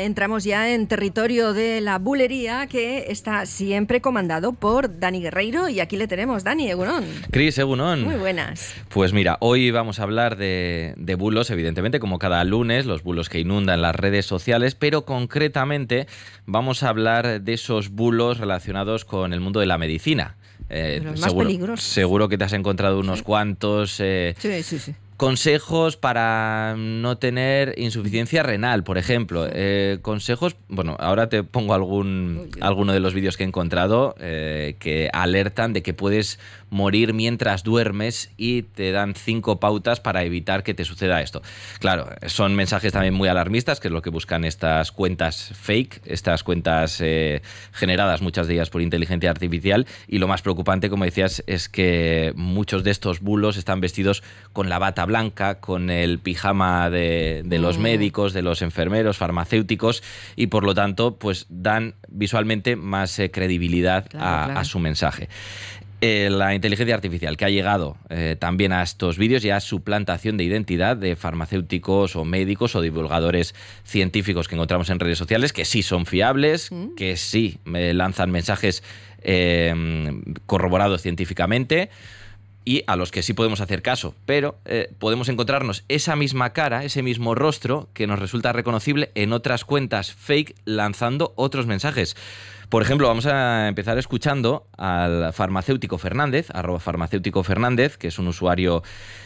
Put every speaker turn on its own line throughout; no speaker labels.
entramos ya en territorio de la bulería, que está siempre comandado por Dani Guerreiro, y aquí le tenemos. Dani, egunon.
Cris, egunon.
Muy buenas.
Pues mira, hoy vamos a hablar de bulos, evidentemente, como cada lunes, los bulos que inundan las redes sociales, pero concretamente vamos a hablar de esos bulos relacionados con el mundo de la medicina.
Los más peligrosos.
Seguro que te has encontrado unos cuantos
Sí.
consejos para no tener insuficiencia renal, por ejemplo. Consejos, bueno, ahora te pongo alguno de los vídeos que he encontrado que alertan de que puedes morir mientras duermes y te dan 5 pautas para evitar que te suceda esto. Claro, son mensajes también muy alarmistas, que es lo que buscan estas cuentas fake, estas cuentas generadas, muchas de ellas por inteligencia artificial, y lo más preocupante, como decías, es que muchos de estos bulos están vestidos con la bata blanca, con el pijama de los médicos, de los enfermeros, farmacéuticos, y por lo tanto pues dan visualmente más credibilidad a su mensaje. La inteligencia artificial que ha llegado también a estos vídeos y a suplantación de identidad de farmacéuticos o médicos o divulgadores científicos que encontramos en redes sociales, que sí son fiables, que sí lanzan mensajes corroborados científicamente, y a los que sí podemos hacer caso, pero podemos encontrarnos esa misma cara, ese mismo rostro que nos resulta reconocible en otras cuentas fake lanzando otros mensajes. Por ejemplo, vamos a empezar escuchando al farmacéutico Fernández, @farmacéuticofernández, que es un usuario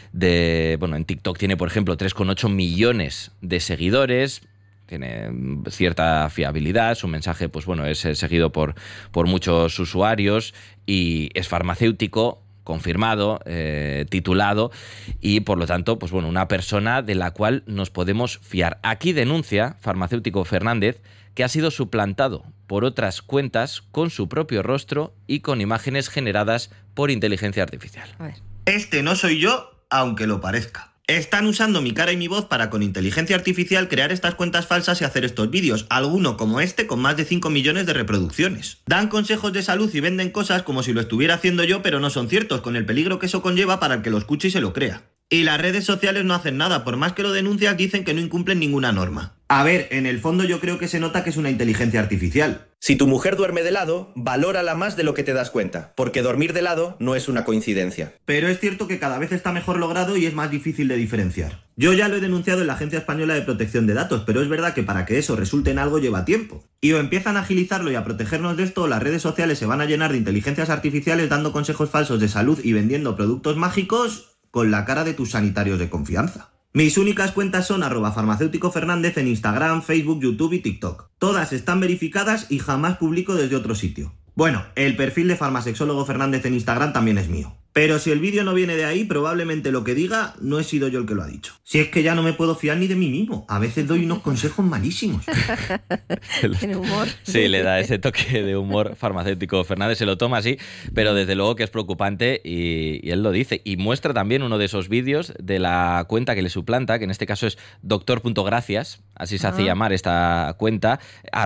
en TikTok tiene, por ejemplo, 3,8 millones de seguidores, tiene cierta fiabilidad, su mensaje es seguido por muchos usuarios y es farmacéutico, confirmado, titulado, y por lo tanto, una persona de la cual nos podemos fiar. Aquí denuncia farmacéutico Fernández que ha sido suplantado por otras cuentas con su propio rostro y con imágenes generadas por inteligencia artificial.
A ver.
Este no soy yo, aunque lo parezca. Están usando mi cara y mi voz para, con inteligencia artificial, crear estas cuentas falsas y hacer estos vídeos, alguno como este con más de 5 millones de reproducciones. Dan consejos de salud y venden cosas como si lo estuviera haciendo yo, pero no son ciertos, con el peligro que eso conlleva para el que lo escuche y se lo crea. Y las redes sociales no hacen nada, por más que lo denuncias dicen que no incumplen ninguna norma. A ver, en el fondo yo creo que se nota que es una inteligencia artificial.
Si tu mujer duerme de lado, valórala más de lo que te das cuenta, porque dormir de lado no es una coincidencia.
Pero es cierto que cada vez está mejor logrado y es más difícil de diferenciar. Yo ya lo he denunciado en la Agencia Española de Protección de Datos, pero es verdad que para que eso resulte en algo lleva tiempo. Y o empiezan a agilizarlo y a protegernos de esto, o las redes sociales se van a llenar de inteligencias artificiales dando consejos falsos de salud y vendiendo productos mágicos con la cara de tus sanitarios de confianza. Mis únicas cuentas son @farmacéuticofernández en Instagram, Facebook, YouTube y TikTok. Todas están verificadas y jamás publico desde otro sitio. Bueno, el perfil de farmasexólogo Fernández en Instagram también es mío. Pero si el vídeo no viene de ahí, probablemente lo que diga no he sido yo el que lo ha dicho. Si es que ya no me puedo fiar ni de mí mismo. A veces doy unos consejos malísimos.
Tiene humor.
Sí, le da ese toque de humor farmacéutico Fernández, se lo toma así, pero desde luego que es preocupante y él lo dice. Y muestra también uno de esos vídeos de la cuenta que le suplanta, que en este caso es doctor.gracias, así se hace llamar esta cuenta,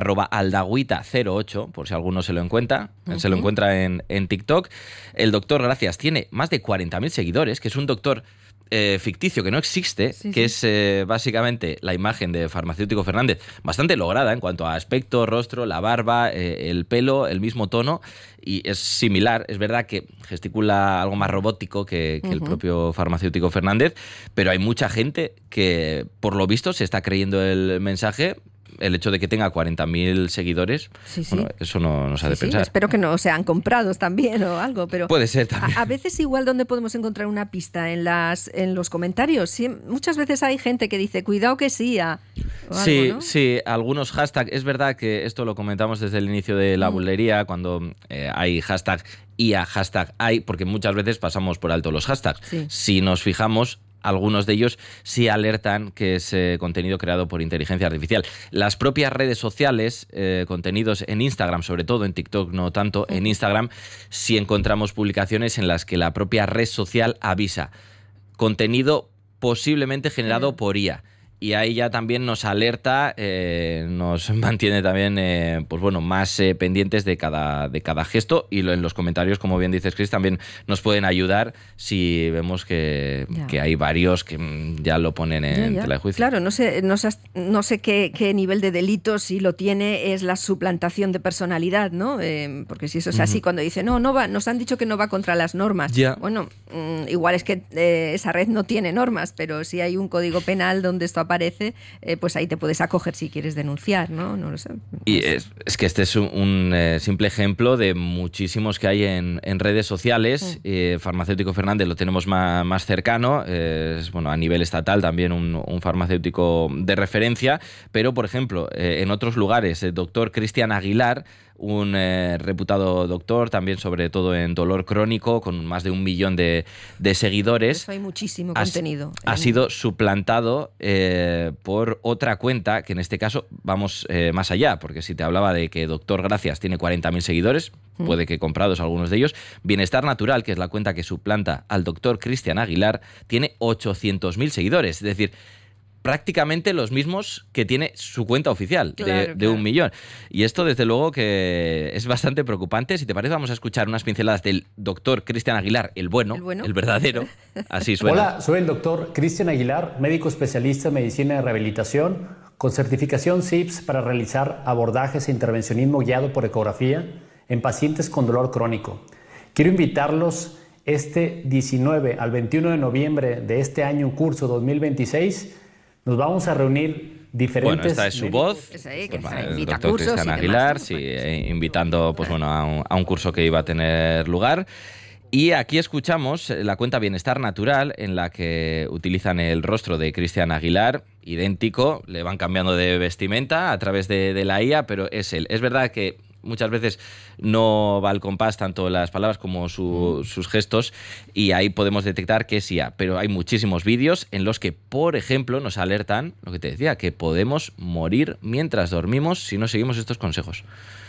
@aldagüita08, por si alguno se lo encuentra, se lo encuentra en TikTok. El doctor Gracias tiene más de 40.000 seguidores, que es un doctor ficticio que no existe, que es básicamente la imagen de farmacéutico Fernández, bastante lograda en cuanto a aspecto, rostro, la barba, el pelo, el mismo tono, y es similar. Es verdad que gesticula algo más robótico que el propio farmacéutico Fernández, pero hay mucha gente que, por lo visto, se está creyendo el mensaje. El hecho de que tenga 40.000 seguidores, eso no nos ha de pensar.
Espero que no sean comprados también o algo, pero
puede ser también.
A veces igual donde podemos encontrar una pista en los comentarios. Sí, muchas veces hay gente que dice cuidado que sí a algo, ¿no?
Sí, algunos hashtags. Es verdad que esto lo comentamos desde el inicio de la bulería, cuando hay hashtag IA, hashtag hay, porque muchas veces pasamos por alto los hashtags. Sí. Si nos fijamos, algunos de ellos sí alertan que es contenido creado por inteligencia artificial. Las propias redes sociales, contenidos en Instagram, sobre todo en TikTok no tanto, en Instagram sí encontramos publicaciones en las que la propia red social avisa contenido posiblemente generado por IA. y ahí ya también nos alerta, nos mantiene también pues bueno, más pendientes de cada gesto, y en los comentarios, como bien dices, Chris, también nos pueden ayudar si vemos que hay varios que ya lo ponen en tela de juicio.
Claro, no sé qué nivel de delito, si lo tiene, es la suplantación de personalidad, ¿no? Porque si eso es así, cuando dice, no va, nos han dicho que no va contra las normas. Bueno, igual es que esa red no tiene normas, pero si hay un código penal donde esto aparece, pues ahí te puedes acoger si quieres denunciar, ¿no? No lo sé.
Y es que este es un simple ejemplo de muchísimos que hay en redes sociales. Farmacéutico Fernández lo tenemos más cercano, es, bueno, a nivel estatal también un farmacéutico de referencia, pero por ejemplo, en otros lugares, el doctor Cristian Aguilar, un reputado doctor, también sobre todo en dolor crónico, con más de 1 millón de seguidores.
Eso hay muchísimo contenido.
Ha sido suplantado por otra cuenta, que en este caso vamos más allá, porque si te hablaba de que Doctor Gracias tiene 40.000 seguidores, puede que comprados algunos de ellos, Bienestar Natural, que es la cuenta que suplanta al doctor Cristian Aguilar, tiene 800.000 seguidores, es decir, prácticamente los mismos que tiene su cuenta oficial, de 1 millón. Y esto, desde luego, que es bastante preocupante. Si te parece, vamos a escuchar unas pinceladas del doctor Cristian Aguilar, el bueno, el verdadero. Así suena.
Hola, soy el doctor Cristian Aguilar, médico especialista en medicina de rehabilitación, con certificación CIPS para realizar abordajes e intervencionismo guiado por ecografía en pacientes con dolor crónico. Quiero invitarlos este 19 al 21 de noviembre de este año, un curso 2026. Nos vamos a reunir diferentes...
Bueno, esta es su voz, el doctor Cristian Aguilar, invitando pues, bueno, a un curso que iba a tener lugar. Y aquí escuchamos la cuenta Bienestar Natural, en la que utilizan el rostro de Cristian Aguilar, idéntico, le van cambiando de vestimenta a través de la IA, pero es él. Es verdad que muchas veces no va al compás tanto las palabras como sus gestos, y ahí podemos detectar que es IA. Pero hay muchísimos vídeos en los que, por ejemplo, nos alertan, lo que te decía, que podemos morir mientras dormimos si no seguimos estos consejos.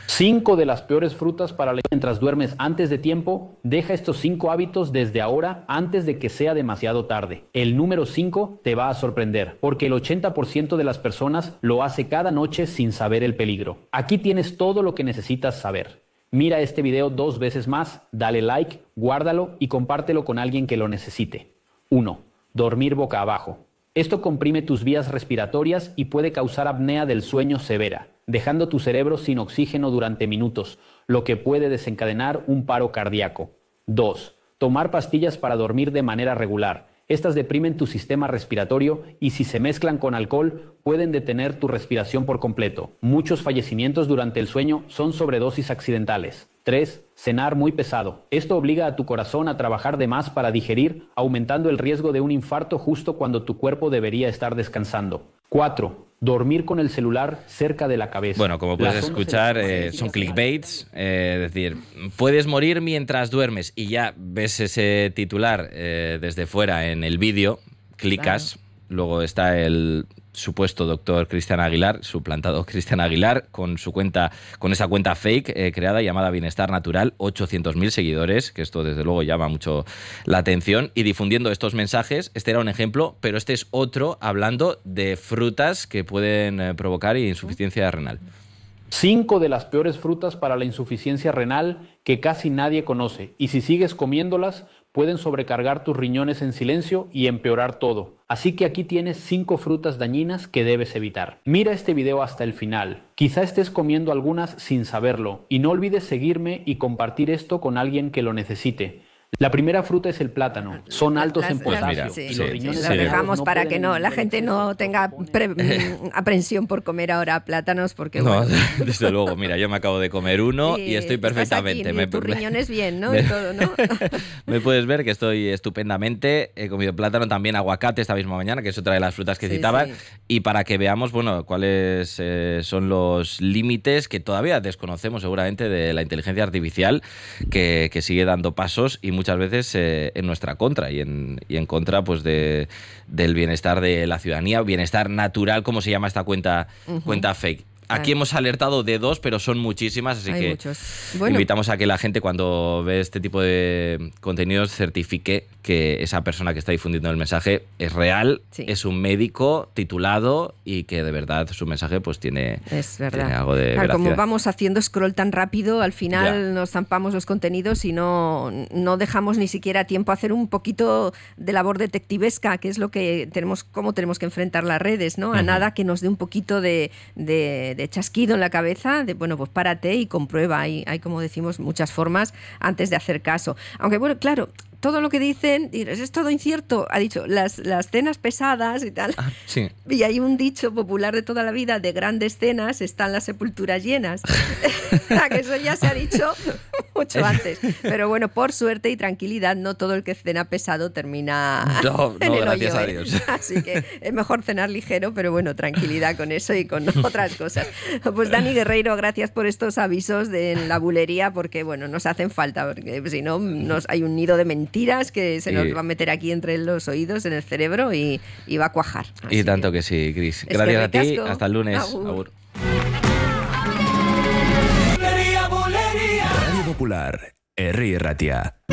5 de las peores frutas para leer mientras duermes antes de tiempo. Deja estos 5 hábitos desde ahora, antes de que sea demasiado tarde. El número 5 te va a sorprender, porque el 80% de las personas lo hace cada noche sin saber el peligro. Aquí tienes todo lo que necesitas saber. Mira este video 2 veces más, dale like, guárdalo y compártelo con alguien que lo necesite. 1. Dormir boca abajo. Esto comprime tus vías respiratorias y puede causar apnea del sueño severa, dejando tu cerebro sin oxígeno durante minutos, lo que puede desencadenar un paro cardíaco. 2. Tomar pastillas para dormir de manera regular. Estas deprimen tu sistema respiratorio y, si se mezclan con alcohol, pueden detener tu respiración por completo. Muchos fallecimientos durante el sueño son sobredosis accidentales. 3. Cenar muy pesado. Esto obliga a tu corazón a trabajar de más para digerir, aumentando el riesgo de un infarto justo cuando tu cuerpo debería estar descansando. 4. Dormir con el celular cerca de la cabeza.
Bueno, como puedes escuchar, son clickbaits, es decir, puedes morir mientras duermes, y ya ves ese titular desde fuera en el vídeo, clicas, luego está el supuesto doctor Cristian Aguilar, suplantado Cristian Aguilar, con su cuenta, con esa cuenta fake creada llamada Bienestar Natural, 800.000 seguidores, que esto desde luego llama mucho la atención, y difundiendo estos mensajes. Este era un ejemplo, pero este es otro, hablando de frutas que pueden provocar insuficiencia renal.
5 de las peores frutas para la insuficiencia renal que casi nadie conoce, y si sigues comiéndolas, pueden sobrecargar tus riñones en silencio y empeorar todo. Así que aquí tienes 5 frutas dañinas que debes evitar. Mira este video hasta el final. Quizá estés comiendo algunas sin saberlo, y no olvides seguirme y compartir esto con alguien que lo necesite. La primera fruta es el plátano. Son altos en potasio. Y los riñones
lo dejamos para que la gente no tenga aprensión por comer ahora plátanos, porque
no, bueno. Desde luego. Mira, yo me acabo de comer uno y estoy perfectamente.
Aquí, tus riñones bien, ¿no? Y todo, ¿no?
Me puedes ver que estoy estupendamente. He comido plátano, también aguacate esta misma mañana, que es otra de las frutas que citaban. Sí. Y para que veamos, bueno, cuáles son los límites que todavía desconocemos seguramente de la inteligencia artificial, que sigue dando pasos y muchas veces en nuestra contra y en contra pues del bienestar de la ciudadanía, bienestar natural, como se llama esta cuenta fake. Aquí hemos alertado de 2, pero son muchísimas, así que
bueno,
invitamos a que la gente cuando ve este tipo de contenidos certifique que esa persona que está difundiendo el mensaje es real, es un médico titulado y que de verdad su mensaje pues tiene algo de veracidad.
Como vamos haciendo scroll tan rápido, al final nos zampamos los contenidos y no dejamos ni siquiera tiempo a hacer un poquito de labor detectivesca, que es lo que cómo tenemos que enfrentar las redes, ¿no? A nada que nos dé un poquito de chasquido en la cabeza, bueno, pues párate y comprueba. Hay, como decimos, muchas formas antes de hacer caso. Aunque, bueno, claro, todo lo que dicen es todo incierto. Ha dicho las cenas pesadas y tal.
Sí.
Y hay un dicho popular de toda la vida: de grandes cenas están las sepulturas llenas. Que eso ya se ha dicho mucho antes. Pero bueno, por suerte y tranquilidad, no todo el que cena pesado termina en el
gracias
hoyo,
a Dios.
Así que es mejor cenar ligero, pero bueno, tranquilidad con eso y con otras cosas. Pues Dani Guerreiro, gracias por estos avisos de la bulería, porque bueno, nos hacen falta, porque si no hay un nido de mentiras que se nos va a meter aquí entre los oídos, en el cerebro y va a cuajar. Así
y tanto que sí, Cris. Gracias a ti, hasta el lunes. Agur.
Radio Popular, Herri Ratia.